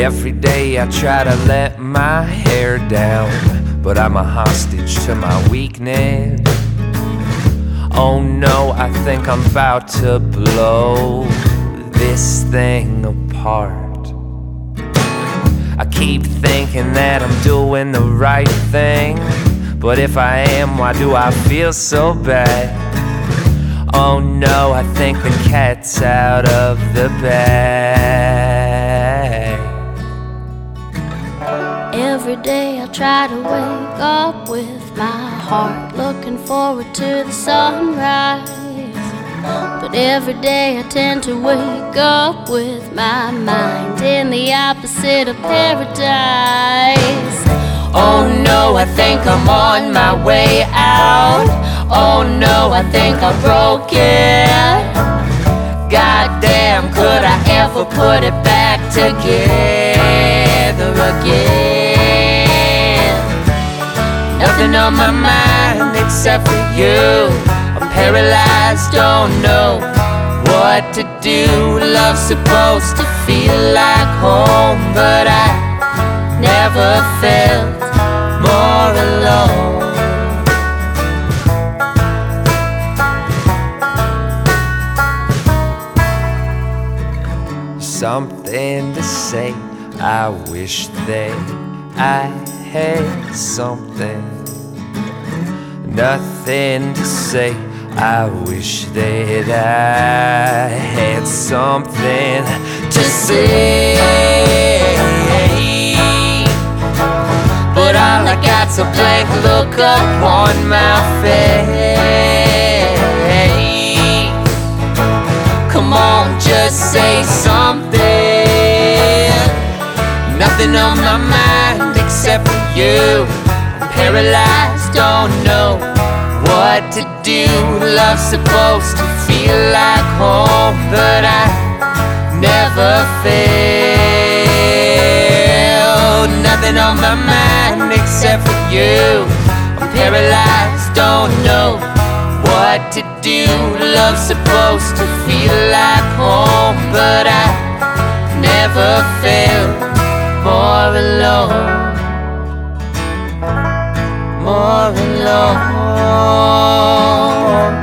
Every day I try to let my hair down, but I'm a hostage to my weakness. Oh no, I think I'm about to blow this thing apart. I keep thinking that I'm doing the right thing, but if I am, why do I feel so bad? Oh no, I think the cat's out of the bag. Every day I try to wake up with my heart looking forward to the sunrise, but every day I tend to wake up with my mind in the opposite of paradise. Oh no, I think I'm on my way out. Oh no, I think I'm broken. Goddamn, could I ever put it back together again? Nothing on my mind except for you. I'm paralyzed, don't know what to do. Love's supposed to feel like home, but I never felt more alone. Something to say, I wish that I had something. Nothing to say, I wish that I had something to say. But all I got's a blank look up on my face. Come on, just say something. Nothing on my mind except for you. I'm paralyzed, don't know what to do. Love's supposed to feel like home, but I never felt nothing on my mind except for you. I'm paralyzed, don't know what to do. Love's supposed to feel like home, but I never felt more alone. More alone.